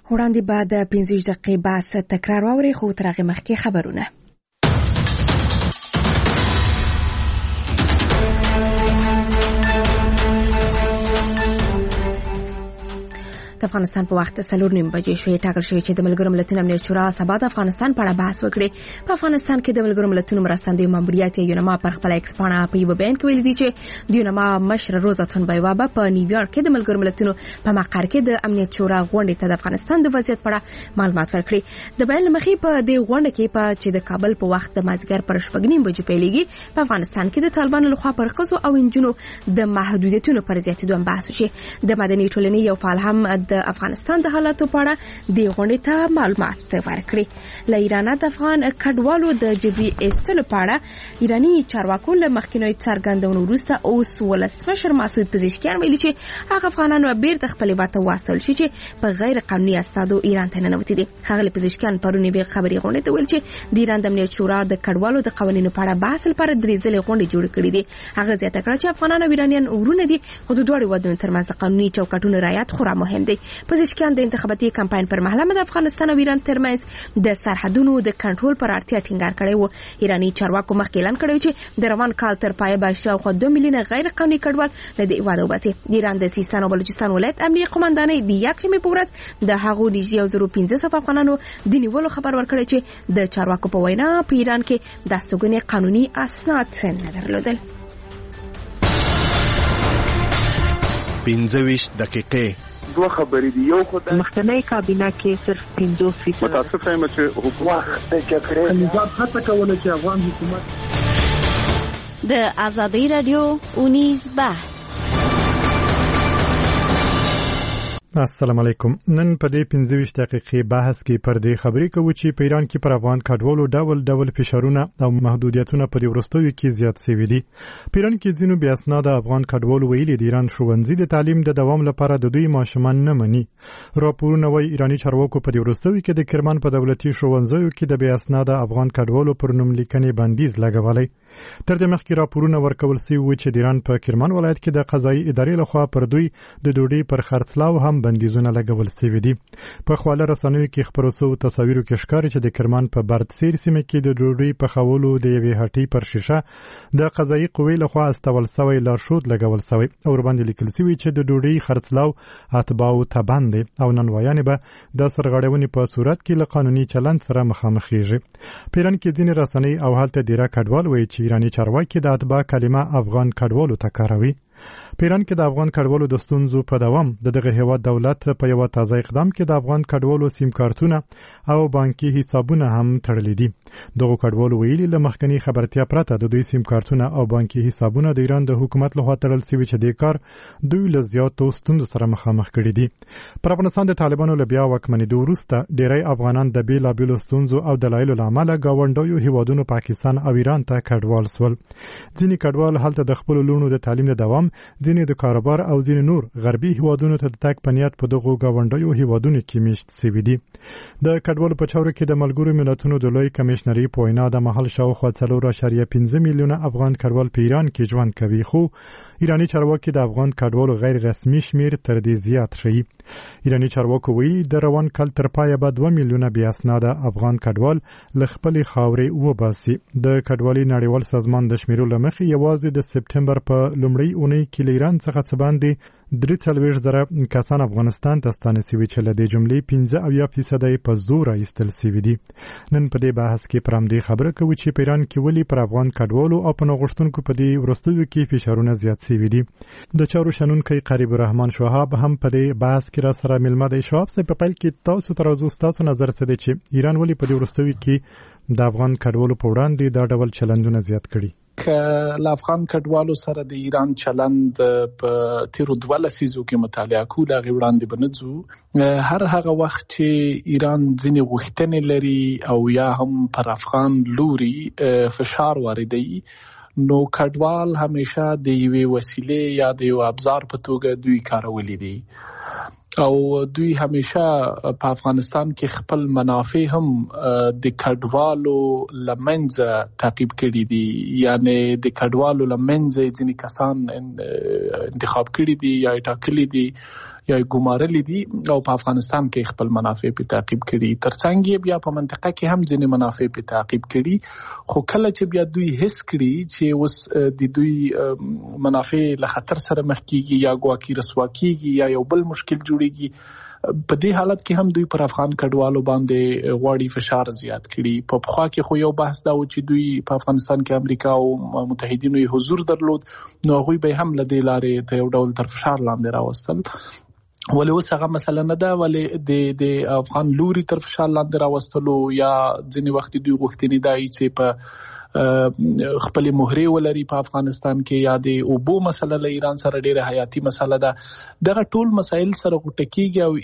وړاندې بعد 15 دقیقې بحث تکرار واوري خو تر هغه مخکې خبرونه. د افغانستان په وخت 4:30 بجې شوې ټاکل شوې چې د ملګرو ملتونو امنیت شورا سبا د افغانستان په اړه بحث وکړي. په افغانستان کې د ملګرو ملتونو مرستندوی ماموریت یونما پر خپل ایکس پاڼه په یو بیان کې ویلي دي چې د یونما مشر روزاتون بایوابه په نیویارک کې د ملګرو ملتونو په مقر کې د امنیت شورا غونډې ته د افغانستان د وضعیت په اړه معلومات ورکړي. د بیان مخې په دې غونډه کې چې د کابل په وخت د مازیګر پر 4:30 بجې پیلېږي په افغانستان کې د طالبانو لخوا پر ښځو او نجونو د محدودیتونو پر زیاتېدو بحث وشي. د مدني ټولنې یو فعال هم د افغانستان د حالاتو په اړه د غونډې ته معلومات ورکړي. له ایران د افغان کډوالو د جبري ایستلو په اړه ایرانی چارواکو له مخکینی څرګندونو وروسته اوس ولسمشر مسعود پزشکیان ویلي چې هغه افغانانو بیرته خپل وطن واستول شي چې په غیر قانوني اسنادو ایران ته ننوتي دي. هغه پزشکیان پرونی به خبري غونډې ته ویل چې د ایران د امنیت شورا د کډوالو د قوانینو په اړه بحث لپاره درې ځلې غونډې جوړ کړې دي. هغه زیاته کړه چې افغانان او ایرانیان ورونه دي خو د دوه ودونو ترمنځ قانوني چوکاټونو رعایت خورا مهم دی. پزشکیان د انتخاباتي کمپاین پر مهال د افغانستان او ایران ترمنځ د سرحدونو د کنټرول پر اړتیا ټینګار کړی و. ایرانی چارواکو مخکې اعلان کړی چې د روان کال تر پایه به شاوخوا 2 میلیونه غیر قانوني کډوال له دې هیواده وباسي. د ایران د سیستان او بلوچستان ولایت امنیه قومندانۍ د یکشنبې په ورځ د هغو نږدې 1500 افغانانو د نیولو خبر ورکړی چې د چارواکو په وینا په ایران کې د استوګنې قانوني اسناد نه درلودل. 15 دقیقې دوه خبرې دي. یو خو د مخکنی کابینه کې صرف 50% متاسفه یم چې حکومت د جګړې نظام هڅه کوله چې افغان حکومت د ازادي رادیو اونیز بحث. السلام علیکم. نن په دې 15 دقیقې بحث کې پر دې خبرې کوو چې په ایران کې پر افغان کډوالو ډول فشارونه او محدودیتونه په وروستیو کې زیات شوي دي. په ایران کې ځینو بې اسناده افغان کډوالو ویلي د ایران ښوونځي د تعلیم د دوام لپاره د دوی ماشومان نه مني. راپورونه وايي ایرانی چارواکو په وروستیو کې د کرمان په دولتي ښوونځیو کې د بې اسناده افغان کډوالو پر نوم لیکنې بندیز لګولای. تر دې مخکې راپورونه ورکول شوي و چې د ایران په کرمان ولایت کې د قضایي ادارې لخوا پر دوی د ډوډۍ پر خرڅلاو هم بندیزونه لګول شوي دي. په خواله رسنیو کې خپرو شوو تصاویرو کې ښکاري چې د کرمان په بردسیر سیمه کې د ډوډۍ پخولو د یوې هټۍ پر شیشه د قضایي قوې لخوا استول شوی لارښود لګول شوی او ورباندې لیکل شوي چې د ډوډۍ خرڅلاو اتباعو ته بند دی او ننوایانې به د سرغړونې په صورت کې له قانوني چلند سره مخامخېږي. په ایران کې ځینې رسنۍ او هلته ډیره کډوال وایي چې ایرانی چارواکي د اتباع کلمه افغان کډوالو ته کاروي. په ایران کې د افغان کډوالو د ستونزو په دوام دغه هیواد دولت په یو تازه اقدام کې د افغان کډوالو سیم کارتونه او بانکي حسابونه هم تړلي دي. دغه کډوالو ویلي له مخکنی خبرتیا پرته د دوی سیم کارتونه او بانکي حسابونه د ایران د حکومت لخوا تړل شوي چې د کار دوی له زیاتو ستونزو سره مخامخ کړي دي. پر افغانستان د طالبانو له بیا واکمنېدو وروسته ډېری افغانان د بېلابېلو ستونزو او دلایلو له امله ګاونډیو هیوادونو پاکستان او ایران ته کډوال شول. ځینې کډوال هلته د خپلو لوڼو د تعلیم د دوام، ځینې د کاروبار او ځینې نور غربي هیوادونو ته د تګ په نیت په دغو ګاونډیو هیوادونو کې میشت شوي دي. د کډوالو په چارو کې د ملګرو ملتونو د لوی کمشنري په وینا د مهال شاوخوا 4.5 میلیونه افغان کډوال په ایران کې ژوند کوي، خو ایرانی چارواکي د افغان کډوالو غیر رسمي شمیر تر دې زیات ښیي. ایرانی چارواکو ویلي د روان کال تر پایه به 2 میلیونه بې اسناده افغان کډوال له خپلې خاورې وباسي. د کډوالۍ نړیوال سازمان د شمیرو له مخې یوازې د سپټمبر په لومړۍ اونۍ کې له ایران څخه څه باندې 43,000 کسان افغانستان ته ستانه شوي چې له دې جملې 15% په زور ایستل شوي دي. نن په دې بحث کې پر همدې خبره کوو چې په ایران کې ولې پر افغان کډوالو او پناه غوښتونکو په دې وروستیو کې فشارونه زیات شوي دي. د چارو شنونکی قریب الرحمن شهاب هم په دې بحث کې را سره ملمه دی. شهاب صاحب، په پیل کې تاسو تاسو نظر څه دی چې ایران ولې په دې وروستیو کې د افغان کډوالو په وړاندې دا ډول چلندونه زیات کړي؟ که له افغان کډوالو سره د ایران چلند په تیرو 2 لسیزو کې مطالعه کوو، هغه وړاندې بنځو. هر هغه وخت چې ایران ځینې غوښتنې لري او یا هم پر افغان لوري فشار واردوي، نو کډوال همیشه د یوې وسیلې یا د یو ابزار په توګه دوی کارولي دي او دوی همیشه په افغانستان کې خپل منافع هم د کډوالو لمنځه تعقیب کړي دي، یعنی د کډوالو لمنځه ځینې کسان انتخاب کړي دي یا ټاکلي دي یا ګمارلي دي او په افغانستان کې خپل منافع په تعقیب کړي. ترڅنګ بیا په منطقه کې هم ځینې منافع په تعقیب کړي، خو کله چې بیا دوی حس کړي چې اوس د دوی منافع له خطر سره مخ کیږي یا ګواکې رسوا کیږي یا یو بل مشکل جوړیږي، په دې حالت کې هم دوی پر افغان کډوالو باندې غواړي فشار زیات کړي. په پخوا کې خو یو بحث دا و چې دوی په افغانستان کې امریکا او متحدینو یې حضور درلود، نو هغوی به هم له دې لارې ته یو ډول تر فشار لاندې راوستل. ولې اوس هغه مسله نه ده، ولې د افغان لوري تر فشار لاندې راوستلو یا ځینې وخت دوی غوښتنې دا چې په خپل مهرې ولري په افغانستان کې، یا د اوبو مسله له ایران سره ډیره حیاتي مسله ده. دغه ټول مسایل سره غوټه کیږي او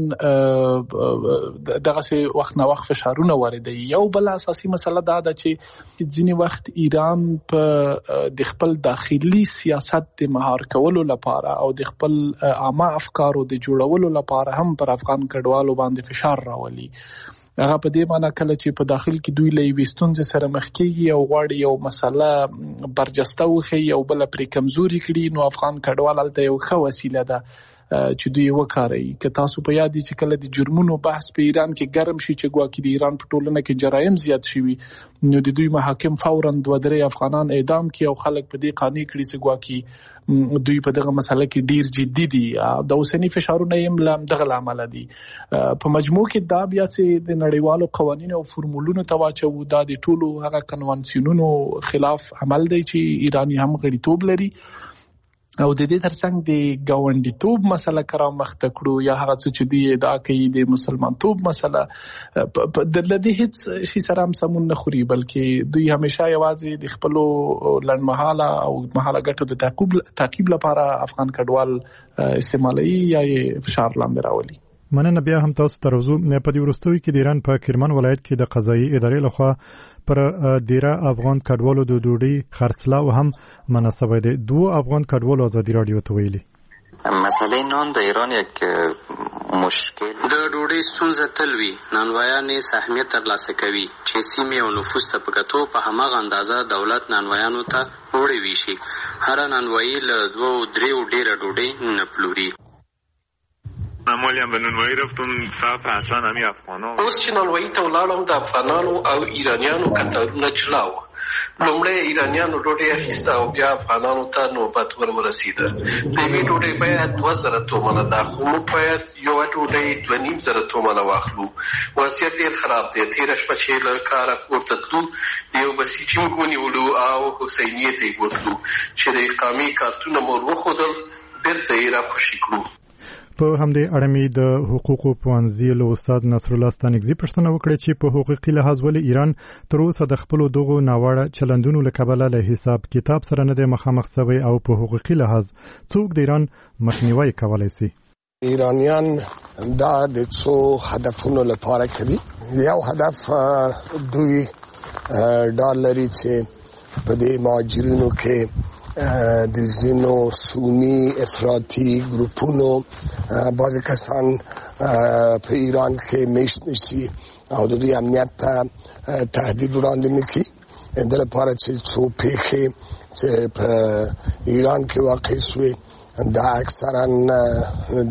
ایران دغه سه وخت نه وخت فشارونه واردوي. یو بل اساسي مسله دا ده چې ځینې وخت ایران په د خپل داخلي سیاست د مهار کولو لپاره او د خپل عامه افکارو د جوړولو لپاره هم پر افغان کډوالو باندې فشار راولي. هغه په دې معنی کله چې په داخل کې دوی له وستونځ سره مخ کېږي او غواړي یو مسله برجسته وخی او بل پرې کمزوري کړي، نو افغان کډوال هلته یو ښه وسیله ده چې دوی وکاروي. که تاسو په یاد چې کله د جرمونو بحث په ایران کې ګرم شي چې ګواکې د ایران په ټولنه کې جرایم زیات شوي، نو د دوی محاکم فوراً 2-3 افغانان اعدام کړي او خلک په دې قانع کړي چې ګواکې دوی په دغه مسله کې ډیر جدي دي. د اوسنی فشارونه یې دغه لامل دي. په مجموع کې دا بیا چې د نړیوالو قوانینو او فرمولونو ته واچو، دا د ټولو هغه کنوانسیونونو خلاف عمل دی چې ایرانی هم غړیتوب لري، او د دې ترڅنګ د ګاونډیتوب مسله کرا مخته کړو یا هغه چې دوی ادعا کوي د مسلمانتوب مسله د لدې هیڅ شي سره هم سمون نه خوري، بلکې دوی همیشه یوازې د خپل لړمحاله او مهاله ګټو د تعقیب لپاره افغان کډوال استعمالوي یا فشار لاندې راولي. مننه. بیا هم تاسو ته راځو. په دې وروستیو کې د ایران په کرمان ولایت کې د قضایي ادارې لخوا پر دیره افغان کډوالو د ډوډۍ خرڅلاو هم مناسبه ده. 2 افغان کډوالو ازادي رادیو ته ویلي مسئله نان د ایران یک مشکل د ډوډۍ ستونزه تل وي. نانوایان یې اهمیت ترلاسه کوي چې سیمې او نفوس ته په کتو په هماغه اندازه دولت نانوایانو ته وړي ویشي. هر نانوایی له 2-3 ډیره ډوډۍ نه پلوري. مالی هم به نانوایی رفتم صف اصلا همی افغانان. اوس چې نانوایی ته ولاړم د افغانانو او ایرانیانو کتارونه جلا و. لومړی ایرانیانو ډوډۍ اخیسته او بیا افغانانو ته نوبت ورسیده. د یوې ډوډۍ باید 2000 تومنه ده، خو موږ باید یوه ډوډۍ 2500 تومنه واخلو. وضعیت ډېر خراب دی. تېره شپه چې له کاره کور ته تلو، یو بسیجي موږ ونیولو او حسینیې ته یې بوتلو چې د اقامې کارتونه مو وښودل، بېرته یې راخوشي کړو. په همدې اړه مې د حقوقو پوهنځي له استاد نصرالله ستانکزي پوښتنه وکړه چې په حقوقي لحاظ ولې ایران تر اوسه د خپلو دغو ناوړه چلندونو له کبله له حساب کتاب سره نه دی مخامخ شوی او په حقوقي لحاظ څوک د ایران مخنیوی کولی شي. ایرانیان دا د څو هدفونو لپاره کوي. یو هدف دوی دا لري چې په دې مهاجرینو کې د ځینو سونی افراطي ګروپونو بعضې کسان په ایران کې میشت نشي او د دوی امنیت ته تهدید وړاندې نه کړي. د لپاره چې څو پیښې چې په ایران کې واقع شوې دا اکثرا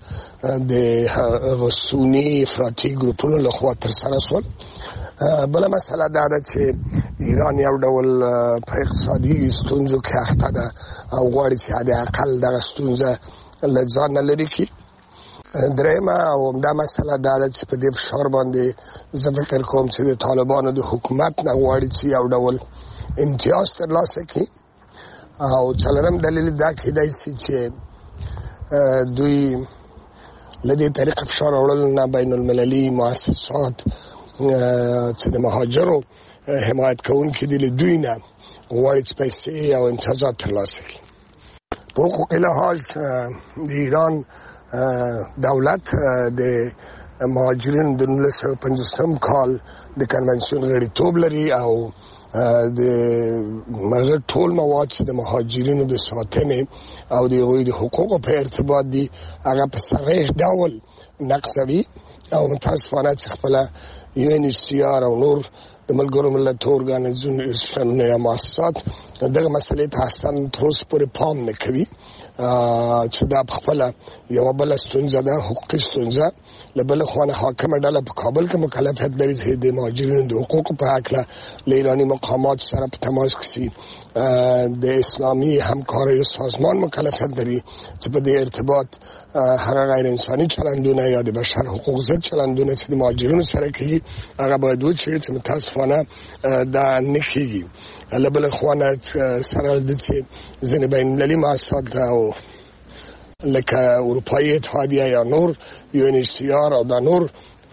د سونی افراطي ګروپونو لخوا ترسره شول. بله مسله دا ده چې ایران یو ډول په اقتصادي ستونزو کې اخته ده او غواړي چې حد اقل دغه ستونزه له ځان نه لرې کړي. درېیمه او همدا مسله دا ده چې په دې فشار باندې زه فکر کوم چې د طالبانو د حکومت نه غواړي چې یو ډول امتیاز ترلاسه کړي. او څلورم دلیل دا کېدای شي چې دوی له دې طریقه فشار راوړل نه بین المللي مؤسسات چې د مهاجرو حمایت کوونکي دي له دوی نه غواړي چې پیسې او امتیازات ترلاسه کړي. په حقوقي لحاظ د ایران دولت د مهاجرینو د 1950 کال د کنونسیون غړیتوب لري او د مغر ټول مواد چې د مهاجرینو د ساتنې او د هغوی د حقوقو په ارتباط دي هغه په صریح ډول نقضوي او متاسفانه چې خپله UNHCR او نور د ملګرو ملتونو ارګانیزیشنونه یا مؤسسات دغه مسلې ته اصلا تر اوسه پورې پام نه کوي چې دا خپل یو بل ستونزه ده، حقوقي ستونزه. لبل خوانه حاکمه ډله په کابل کې مکلفیت لري چې د مهاجرینو د حقوقو په حق له ایرانی مقامات سره په تماس کې د اسلامي همکارۍ سازمان مکلفیت لري چې په دې ارتباط هغه غیر انساني چلندونه یا د بشر حقوق ضد چلندونه چې د مهاجرینو سره کوي هغه باید وڅېړي چې متاسفانه دا نه کېږي. لبل خوانه سره د ځینې بین المللي مؤسسات او لکه اروپایي اتحادیه یا نور UNHCR او دا نور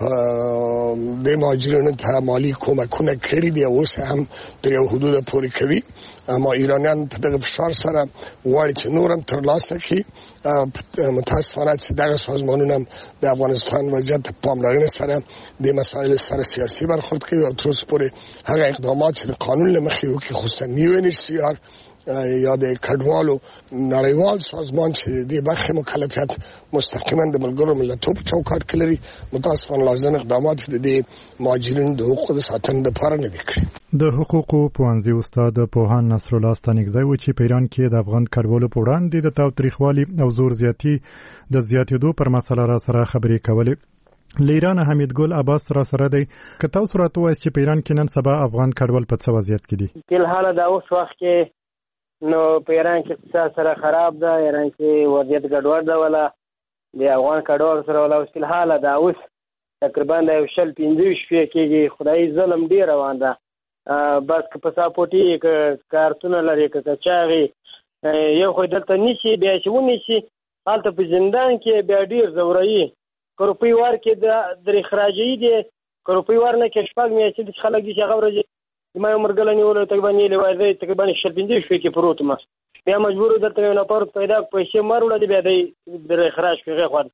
د مهاجرینو ته مالی کومکونه کړي دي، اوس هم تر یو حدود پورې کوي. اما ایرانیان په دغه فشار سره غواړي چې نور هم ترلاسه کړي. متاسفانه چې دغه سازمانونه د افغانستان وضعیت په پاملرنې سره د مسایلو سره سیاسي برخورد کوي او تر اوسه پورې هغه اقدامات چې د قانون له مخې وکړي، خصوصا UNHCR یا د کډوالو نړیوال سازمان چې د برخې مکلفیت مستقیما د ملګرو ملتونو په چوکاټ کې لري، متاسفانه لازم اقدامات د مهاجرینو د حقوقو د ساتنې لپاره نه دي کړي. د حقوقو پوهنځي استاد پوهان نصر الله ستانکزی و چې په ایران کې د افغان کډوالو په وړاندې د تاوتریخوالي او زور زیاتی د زیاتېدو پر مسله را سره خبرې کولې. لیران حمید ګل عباس را سره دی. که تاسو راته وایئ چې په ایران کې نن سبا افغان کډوال په څه وضعیت کې دي؟ فلحال دا اوس وخت کې نو په ایران کې اقتصاد سره خراب ده، ایران کې وضعیت ګډوډ ده، ولا د افغان کډوال سره ولا فلحال دا اوس تقریبا د 15 شپې کېږي. خدای ظلم ډیر روان ده. بس که په ساپوټي کارتونه لري که چاغي یو خو دلته نشي بیا چې ونیسي هلته په زندان کې بیا ډیر زورایي که روپۍ ورکړي د اخراجي دي، که روپۍ ورنه کې شپږ میاشتې د خلک دي چې هغه ورځې ما یو مرګله نیولو تقریبا نیلې وای تقریبا 15 شپې کې پروت ما بیا مجبور درته یو نفر پیدا پیسې مر وړي بیا د اخراج کې خو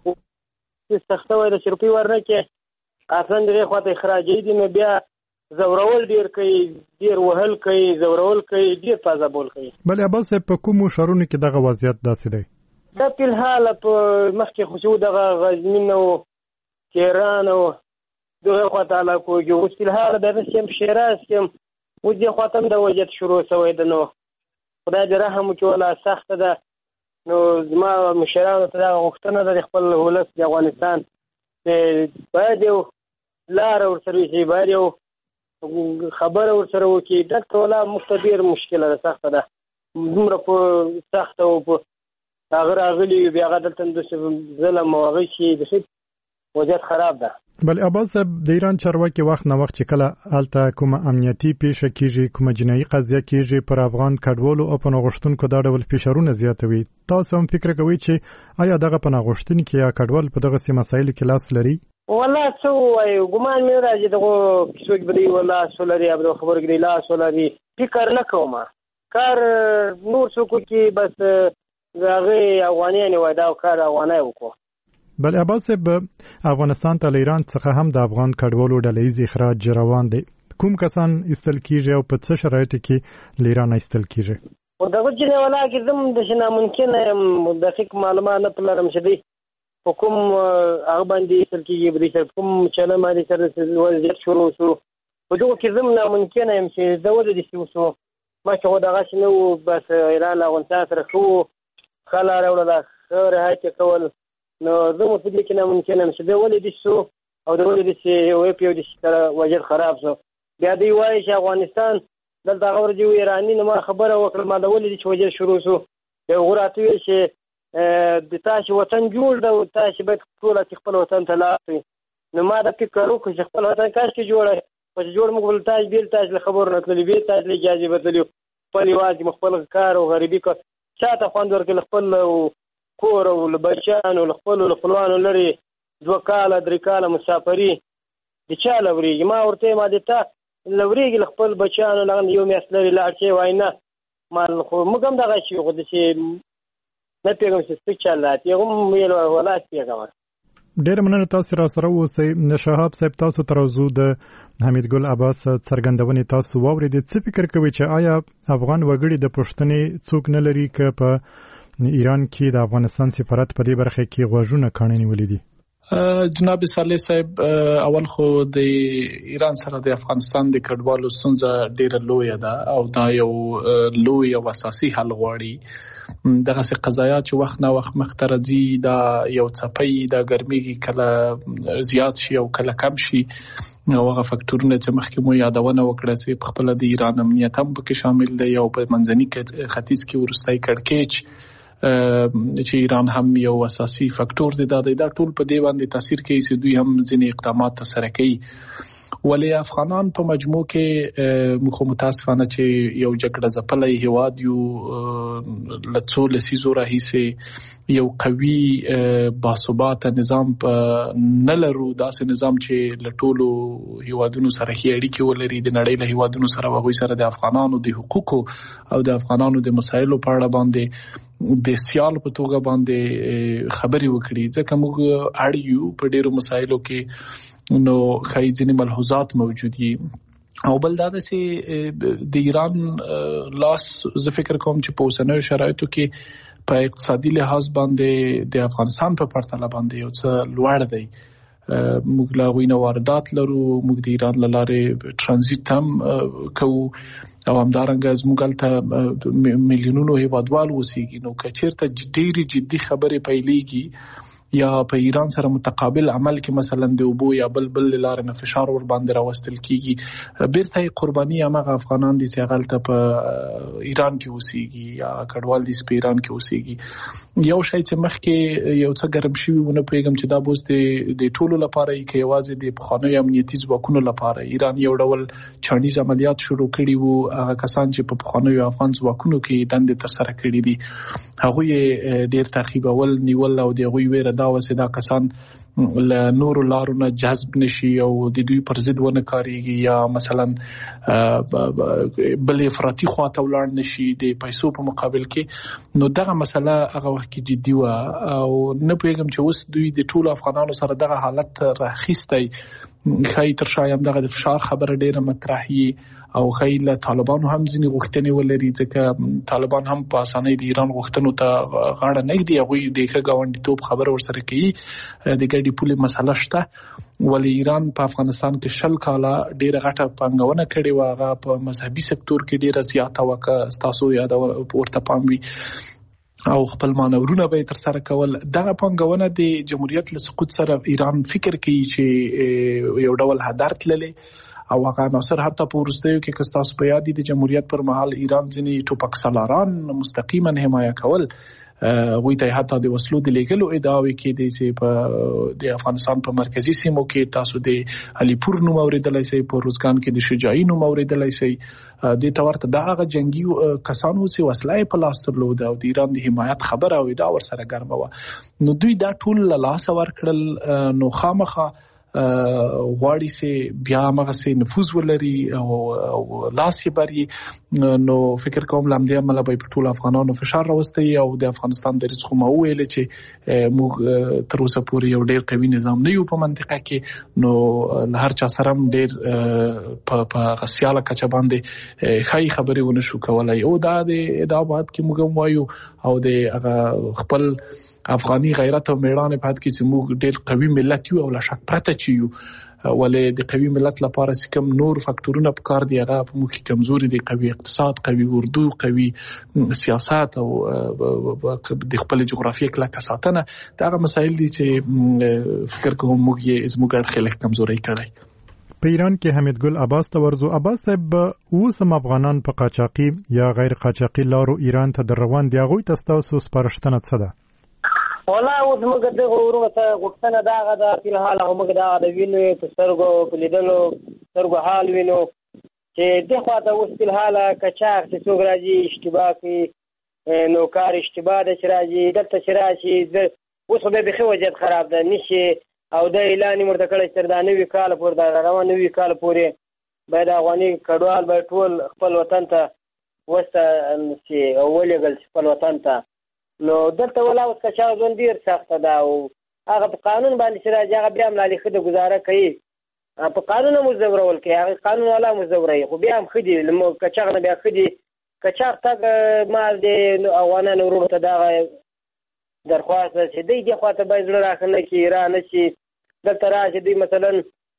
سخته وای د روپۍ ورنه کې اصلا دغه خواته اخراجي دي نو بیا زورول ډیر کوي، ډیر وهل کوي، زورول کوي، ډیر فازابول کوي. بل عباس په کوم شهرونو کې دغه وضعیت داسې دی؟ دا په حال په مخکې خو دغه غزنین او تهران او دغه خواته علاقو کې اوس په حال د رسم شیراز کې اوس دې خواته د وضعیت شروع شوی ده. نو خدای دې رحم وکړي، ولا سخته ده. نو زما مشرانو ته دغه غوښتنه ده د خپل ولس د افغانستان باید یو لاره ورسره وشي، باید یو خبره ورسره وکړي. دلته ولا مختبر مشکله ده، سخته ده، دومره په سخته او په هغه راغلي بیا هغه دلته ظلم او هغه شي د وضعیت خراب ده. بل عباس صاحب د ایران چارواکي وخت نه وخت چې کله هلته کومه امنیتي پیښه کیږي، کومه جنایي قضیه کیږي پر افغان کډوالو او پناه غوښتونکو دا ډول فشارونه زیاتوي. تاسو هم فکر کوئ چې آیا دغه پناه غوښتونکي یا کډوال په دغسې مسایلو کې لاس لري؟ والله څه ووایو، ګمان مې راځي دغه څوک به دی ولا لاس ولري، خبرو کې دی لاس ولري، فکر نه کوم کار نور څوک کې بس هغه افغانیان وای دا کار افغانای وکړو. بل عباس صاحب افغانستان ته له ایران څخه هم د افغان کډوالو ډلهیز اخراج روان دی. کوم کسان ایستل کیږي او په څه شرایطو کې له ایران ایستل کیږي؟ او دغه چې ولا کې زم د ناممکن دقیق معلومات نه لرم چې دی حکم هغه باندې ایستل کیږي، بری سره کوم چاله باندې سره وضعیت شروع شو. په دغه کې زم ناممکن یم چې دا ولې شو ما چې دغه شنو بس ایران افغانستان سره خو خلا راوړل خبره هڅه کول. نو زه مو په دې کې ناممکن یم چې دا ولې دې شو او دا ولې دې وې په دې سره وضعیت خراب شو. بیا دی وایي چې افغانستان دلته هغه ورځ ایرانی نو ما خبره وکړه ما دا ولې دې وضعیت شروع شو. یو غراته وی چې د تاسو وطن جوړ دا او تاسو باید ټول خپل وطن ته لاړ شئ. نو ما دا فکر وکړ چې خپل وطن کاش کې جوړه او جوړ موږ بل تاسو بیل تاسو خبر نه کړلی به تاسو اجازه بدلیو خپل واجب خپل کار او غریبي کو چاته خوند ورکړي خپل کور او بچانو خپل خپلوانو لري 2 کاله 3 کاله مسافري د چا لوريږي. ما ورته ما دته لوريږي خپل بچانو لغن یو میاشت لري لاړ شي واینا مال خو موږ هم دغه شي خو د شي نه پیغام چې څه چلات یو ویل ولا پیغام. ډېر مننه تاسو را سره اوسئ. شهاب صاحب تاسو ترازو د حمید ګل عباس څرګندونې تاسو واورېدې. څه فکر کوئ چې آیا افغان وګړي د پښتنې څوک نه لري که په ایران کې د افغانستان سفارت په دې برخه کې غوږونه کاڼه نیولې دي؟ جناب صالح صاحب اول خو د ایران سره د افغانستان د کډوالو ستونزه ډیره لویه ده او دا یو لوی او اساسي حل غواړي. دغه څه قضایا چې وخت نه وخت مخترځي دا یو څپي د ګرمي کله زیات شي او کله کم شي او هغه فاکټورونه چې مخکې مو یادونه وکړه چې په خپل د ایران امنیت هم پکې شامل دی او په منځني ختیځ کې ورستای کړکېچ چې ایران هم یو اساسي فاکټور دی. دا ټول په دې باندې تاثیر کوي چې دوی هم ځینې اقدامات سره کوي. ولی افغانان په مجموع کې متاسفانه چې یو جګړه ځپلې هیواد یو لڅو لسیزو راهیسه یو قوي باثبات نظام نه لرو. داسې نظام چې لټولو هیوادونو سره اړیکې ولري د نړۍ له هیوادونو سره وغوي سره د افغانانو د حقوقو او د افغانانو د مسایلو په اړه باندې د سیال په توګه باندې خبري وکړي. ځکه موږ اړیو په ډیرو مسایلو کې نو خای ځینې ملحوظات موجود دي او بل دا چې د ایران لاس زه فکر کوم چې په اوسنیو شرایطو کې په اقتصادي لحاظ باندې د افغانستان په پرتله باندې یو څه لوړ دی. موږ لا غوینه واردات لرو، موږ د ایران لاره ترانزیت هم کوو او همدارنګه زموږ هلته میلیونونو هیوادوال اوسېږي. نو که چېرته ډېرې جدي خبرې پیلېږي یا په ایران سره متقابل عمل کې مثلا د اوبو یا بل لارې نه فشار ور باندې راوستل کیږي، بیرته قرباني هغه افغانان دي چې هغه په ایران کې اوسېږي یا کډوال دي په ایران کې اوسېږي. یو شی چې مخکې یو څه ګرم شوی ونه پیغام چې دا بوز د ټولو لپاره کې یوازې د بخانوي امنیتي ځواکونو لپاره ایران یو ډول چانیز عملیات شروع کړي وو. هغه کسان چې په بخانوي افغان ځواکونو کې دندې تر سره کړې دي هغه ډیر تعقیبول نیول او د غوي ویره دا وسه دا کسان له نورو لارو نه جذب نشي او د دوی پر ضد ونه کاریږي یا مثلا بل افراطي خواته ولاړ نشي د پیسو په مقابل کې. نو دغه مسله هغه وخت کې جدي و او نه پیغام چې اوس دوی د ټولو افغانانو سره دغه حالت راخیستي خای تر شایم دغه د فشار خبره ډیره مطرحي او خیله طالبانو هم ځینې غوښتنې ولري ځکه طالبان هم په اسانۍ د ایران غوښتنو ته غاړه نه ږدي. هغوی د ښه ګاونډیتوب خبره ورسره کوي، د ګډې پولې مسله شته. ولی ایران په افغانستان کې 20 کاله ډیره غټه پانګونه کړې و، هغه په مذهبي سکتور کې ډیره زیاته وکړه. تاسو یاد ورته پام وي او خپل مانورونه به تر سره کول. دغه پانګونه د جمهوریت له سقوط سره ایران فکر کوي چې یو ډول هدر تللې او هغه ناصر حتی په ورستیو کې کستاس په یادي د جمهوریت پر مهال ایران ځینې ټوپک سالاران مستقیما حمایه کول. غوی ته حتی د وسلو د لیګلو ادعاوي کې دي چې په د افغانستان په مرکزی سیمو کې تاسو د علیپور نوم اوریدلای شئ، په روزګان کې د شجاعي نوم اوریدلای شئ. د تورته دغه جنگي کسانو چې وسلې په لاس درلود او د ایران د حمایت خبره او دا ور سره ګرمه و. نو دوی دا ټول لاس ور کړل. نو خامخه غواړي سي بیا مغه سي نفوذ ولري او لاس یې بری. نو فکر کوم لامدې عمله به په ټول افغانانو فشار راوستي او د افغانستان د رزق مو ویل چې موږ تر اوسه پورې یو ډیر قوي نظام نه یو په منطقه کې. نو هر چا سره ډیر په غسیاله کچه باندې خای خبرې ونه شو کولای او دا د ادعاات کې موږ وایو او د هغه خپل افغاني غیرت او میړانه په حد کې چې موږ ډېر قوي ملت یو او لا شک پرته چیو. ولې د قوي ملت لپاره کوم نور فاکټورونه په کار دی هغه په موږ کې کمزوري دي، قوي اقتصاد، قوي اردو، قوي سیاست او د خپل جغرافیه کلکه ساتنه. دا مسایل دي چې فکر کوم موږ یې زموږ خلک کمزوري کړی. په ایران کې حمید ګل عباس ته ورزو. عباس صاحب اوسم افغانان په قاچاقي یا غیر قاچاقي لارو ایران ته در روان دي، هغوی ته ستاسو سپارښتنه څه ده؟ والله اوس موږ د ورو ته غوښتنه داغه د فلحال موږ د وینو په سترګو په لیدلو سترګو حال وینو چې د خواته اوس فلحال کچاق چې څوک راځي اشتباه کوي نو کار اشتباه د چې راځي دلته چې راشي اوس خو به بخي وضعیت خراب ده نشي او د اعلان مرته کړی چې د نوي کال پورې د روان نوي کال پورې باید افغاني کډوال به ټول خپل وطن ته وسته چې ولېږل خپل وطن ته. نو دلته ولا اوس کچا ژوند ډیر سخت ده او هغه په قانون باندې چې راځي هغه بیا هم لا لیکه د گزاره کوي په قانون مزورول کوي، هغه قانون والا مزوري خو بیا هم خدي لمو کچا نه بیا خدي کچا تک مال دي افغانانو ورته دا درخواست چې دې خواته باید زړه راکنه کې ایران شي دلته راشي دوی مثلا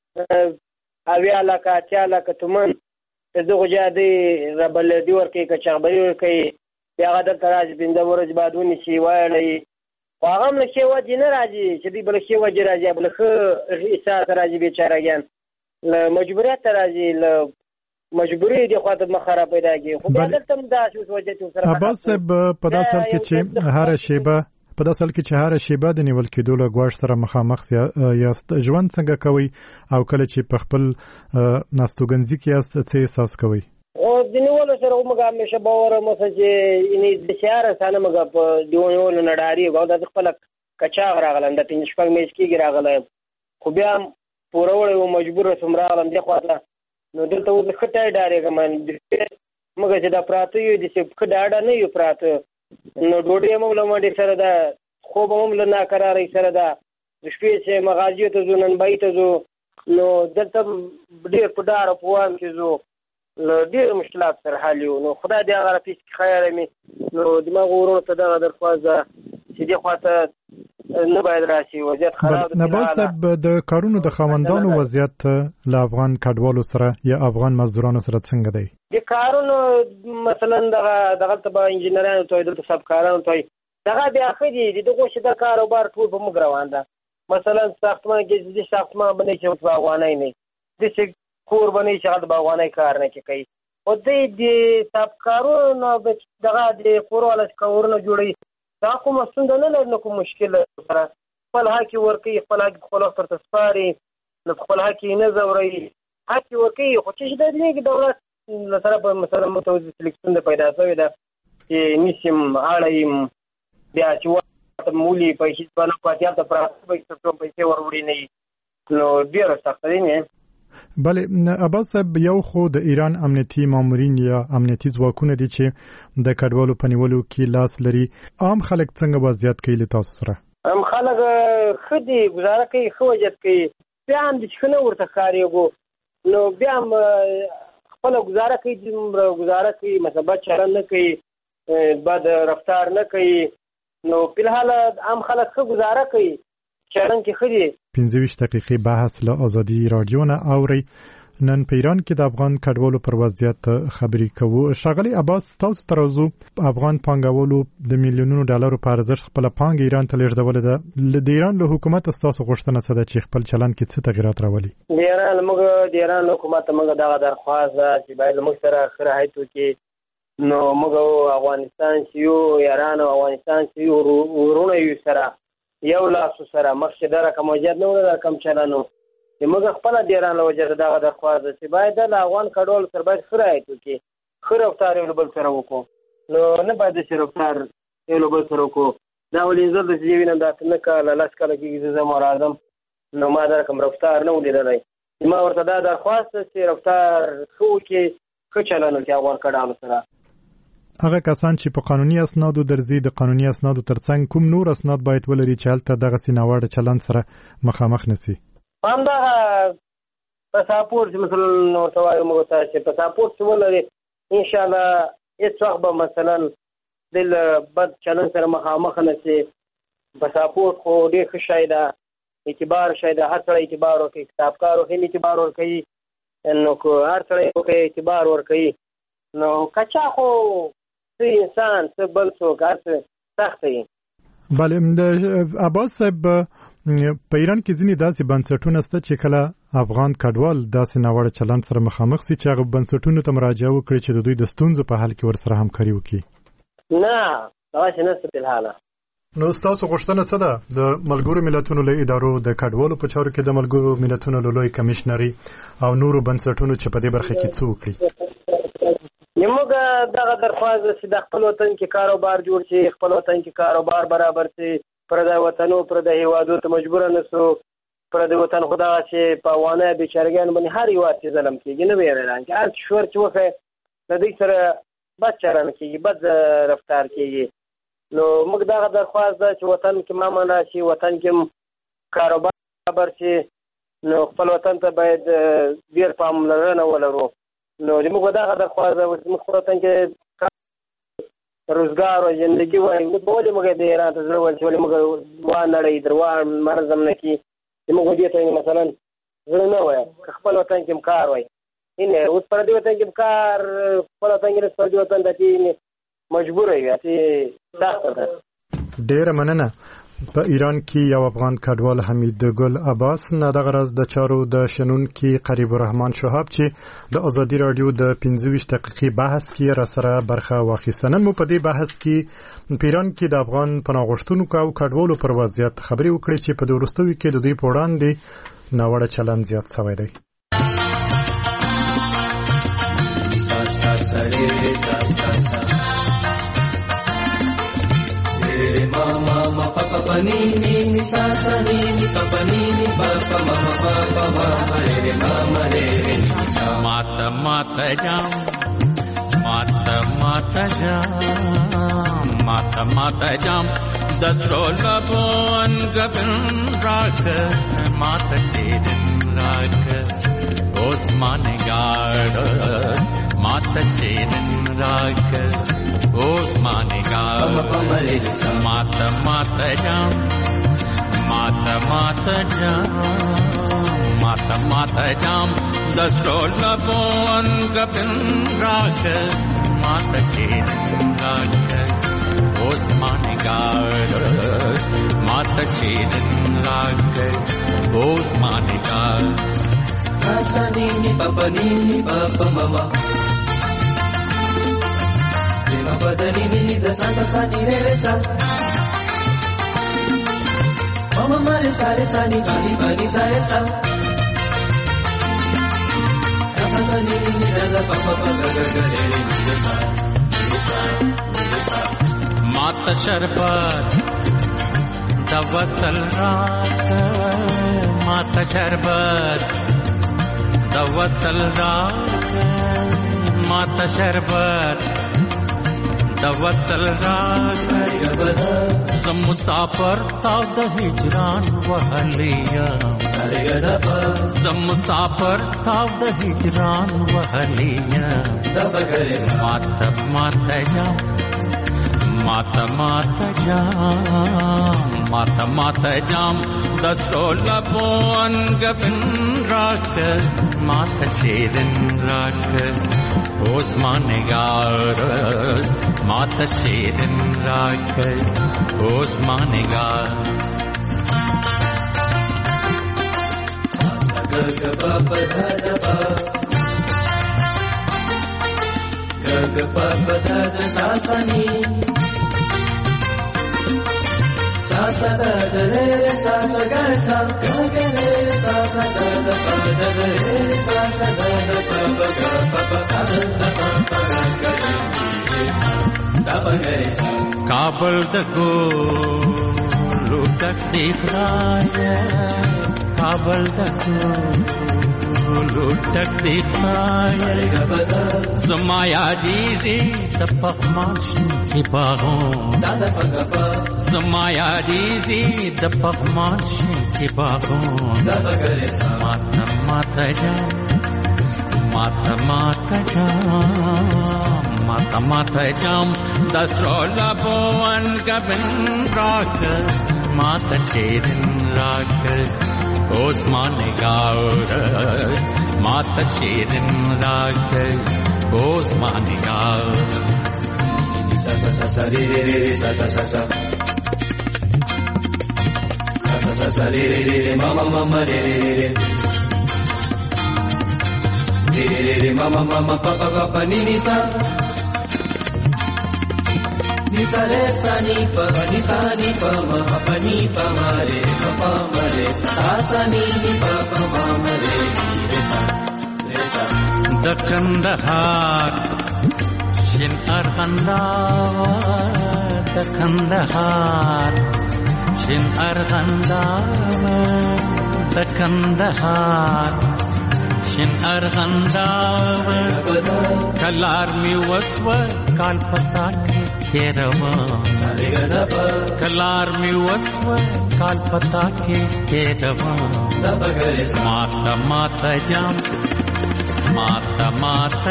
80 لکه 80 لکه تومن دغه جادي ربلدي ورکې کچابري ورکې بیا دلته راشي 15 ورځې بعد ونشي وایي هغه هم نشي وځي نه راځي چې دې بل شي وځي راځي بل خو احساس راځي بیچارهګان مجبوریت راځي مجبوری دی خو د مخره پیدا کی خو بیا دلته دا شو وجه چې سره عباس صاحب په داسل کې چې هر شیبه د نیول کېدو له ګواښ سره مخامخ یاست ژوند څنګه کوي او کله چې په خپل ناستوګنځي کې یاست څه احساس کوي او د نیول سره موږ همیشه باور مو چې اني د شهر سره موږ په دیونول نډاري غو د خپل کچا غراغلم د 5 شپږ میش کې غراغلم خو بیا پورول او مجبور سم راغلم دی خواته نو دلته و خټای ډارېګم موږ چې دا پراته یو د څه خډاډه نه یو پراته نو ډوډۍ موږ لمړې سره دا خوب موږ نه قرارې سره دا د شپې چې مغازي ته ځونن بای ته زو نو دلته ډېر په ډار په وام کې زو ډېر مشکلات سره حل یو نو خدای دې هغه پیس خیر مې نو دماغ ورو ته دا درخواست چې دې خواته نه باید راشي وضعیت خراب نه بل سبب د کارونو د خاوندانو وضعیت له افغان کډوالو سره یا افغان مزدورانو سره څنګه دی د کارونو مثلا دغه تبع انجینرانو ته د سبکارانو ته دغه بیا خدي دغه چې د کاروبار ټول په موږ روان ده مثلا ساختمان کې د ساختمان باندې چې باغوانای نه د کور باندې چې د باغوانای کار نه کوي او د سبکارونو دغه د کورواله کورونه جوړي دا کوم څنګه نه لري کوم مشکل سره خپل حق ورکي خپل حق خپل تر تسپاري خپل حق نه زوري حق ورکي خو چې د دې دولت سره په مثلا متوجه سلیکشن پیدا شوی دا چې نشم اړایم بیا چې مولي پیسې باندې پاتیا ته پیسې وروري نه نو ډیر سخت دی نه بله عباس صاحب یو خو د ایران امنیتي مامورین یا امنیتي ځواکونه دي چې د کډوالو په نیولو کې لاس لري عام خلک څنګه وضعیت کوي له تاسو سره عام خلک خدي گزاره کوي خو وجد کوي بیا هم د څنګه ورته کاریږي نو بیا خپل گزاره کوي مثلا چلن نه کوي بد رفتار نه کوي نو په حال عام خلک خو گزاره کوي چلن کې خدي 15 دقیقې بحث له ازادي رادیو نه اوري نن په ایران کې د افغان کډوالو پر وضعیت خبرې کوو ښاغلي عباس تاسو ترازو افغان پانګوالو د میلیونونو ډالرو په ارزښت خپل پانګه ایران ته لیږدولې ده د ایران له حکومت تاسو غوښتنه څه ده چې خپل چلند کې څه تغیرات راولي د ایران حکومت موږ دغه درخواست چې باید موږ سره خره هیتو کې نو موږ افغانستان چې یو ایران او افغانستان چې ورونه یو سره یو لاسو سره مخکې دا رقم وجد نه ولا رقم چلانو موږ خپل د ایران له وجه دغه درخواست چې باید د افغان کډوال سره باید خره ایتو کې خره رفتار یو بل سره وکړو نو نه باید چې رفتار یو بل سره وکړو دا ولې زه د جیوینه د نه کاله لاس کاله کې زما راځم نو ما دا رقم رفتار نه ولیدلای ما ورته دا درخواست چې رفتار خو کې ښه چلانو کې افغان کډوال سره هغه کسان چې په قانوني اسنادو درځي د قانوني اسنادو ترڅنګ کوم نور اسناد باید ولري چې هلته دغه سیناوړ چلند سره مخامخ نشي همدا پاسپورت مثلا نو توای موږ ته چې پاسپورت ولري ان شاء الله هیڅ وخت به مثلا د بد چلند سره مخامخ نشي پاسپورت خو ډېر ښه شی ده اعتبار شی ده هر څه اعتبار ورکوي کتابکارو هم اعتبار ورکوي نو هر څه اعتبار ورکوي نو کچا خو انسان څه بل څوک هڅه سخت دی بله د عباس صاحب په ایران کې ځینې داسې بنسټونه شته چې کله افغان کډوال داسې ناوړه چلند سره مخامخ سي چې هغه بنسټونو ته مراجعه وکړي چې د دوی د ستونزو په حل کې ورسره همکاري وکړي نه داسې نشته په حال نو ستاسو غوښتنه څه ده د ملګرو ملتونو له ادارو د کډوالو په چارو کې د ملګرو ملتونو له لوی کمشنري او نورو بنسټونو چې په دې برخه کې څه وکړي موږ دغه درخواست چې د خپل وطن کې کاروبار جوړ شي خپل وطن کې کاروبار برابر شي پر د وطنو پر د هیوادو ته مجبور نه سو پر د وطن خدا چې په وانه بیچارهګان باندې هر یو چې ظلم کیږي نه ویران چې هر شور چې وخه د دې سره بد چلند کیږي بد رفتار کیږي نو موږ دغه درخواست چې وطن کې مامن راشي وطن کې کاروبار برابر شي نو خپل وطن ته باید ډیر پاملرنه ولرو نو موږ دغه درخواست موږ وطن کې روزګار او ژوندګي وایي په ولې موږ د ایران ته زړه ورچ ولې موږ وانړی دروا مرزم نه کی موږ دې ته مثلا زړه نه وایي خپل وطن کې کار وایي ان اوس پر دې وطن کې کار خپل وطن کې پر دې وطن ته مجبور وي چې سخت ده. ډېر مننه. په ایران کې یو افغان کډوال حمید ګل عباس نه د غرض د چارو د شنن کې قریب الرحمن شهاب چې د ازادي رادیو د 25 دقیقې بحث کې را سره برخه واخیستنه. مو په دې بحث کې په ایران کې د افغان پناهغښتونکو او کډوالو پر وضعیت خبرې وکړې چې په وروستیو کې د دوی په وړاندې ناوړه چلند زیات شوی دی. mama ma papa panini ni sasa nini papa nini papa mama papa mama re mama re mata mata jam mata mata jam mata mata jam dasrola bon gabin rak mata shedin rak osman gard mata shedin rak Osman Gar Mata Mata Jam Mata Mata Jam Mata Mata Jam Dasrola Bon Gabin Rak Mata Shin Rak Osman Gar Mata Shin Rak Osman Gar Asanini Papa Nini Papa Mama Papa Nini da sa sa ni re sa Mama mare sa re sa ni bani bani sa re sa Papa sa ni da da papa papa ga ga re re sa Mata sharbat da wasal raat Mata sharbat da wasal raat Mata sharbat Tawasal raas Zam musafir taw da hijran wahaliya Zam musafir taw da hijran wahaliya Mata mata jam Mata mata jam Mata mata jam Dasrola bon gabin rak Mata shedin rak Osman Gar Mata Shedin Rak Osman Gar Gaga Papa Dada Gaga Papa Dada Sasani Sasa Dada Re Sasa Garsa Gaga Re Sasa Dada Dada Re Sasa Dada Papa Papa Kabul da golu tak dikhaya Kabul da golu tak dikhaya Zamaya dizi tapakmash ibagon Zamaya dizi tapakmash ibagon Mata mata jam Mata mata jam Mata mata jam Dasrola bon gabin rak Mata shedin rak Osman Gar Mata shedin rak Osman Gar Sa sa sa sa re re re sa sa sa sa Sa sa sa sa re re re mama mama re re re Re re re mama mama papa papa nini sa Nisa re sa ni pa ma pa ni pa ma re pa ma re sa sa ni pa pa ma ma re re sa da Kandahar Shin Arghandawar da Kandahar Shin Arghandawar da Kandahar Shin Arghandawar Kalar mi waswa kal pata Kerama Kalar mi waswa kal pata ke kerama Mata mata jam माता माता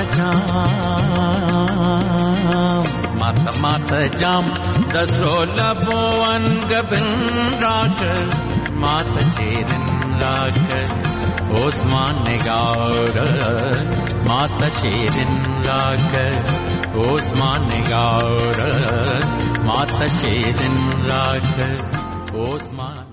जाम दसरो लबो अनगबिन राख माता शेरन राख ओस्मान निगार माता शेरन राख ओस्मान निगार माता शेरन राख ओस्मान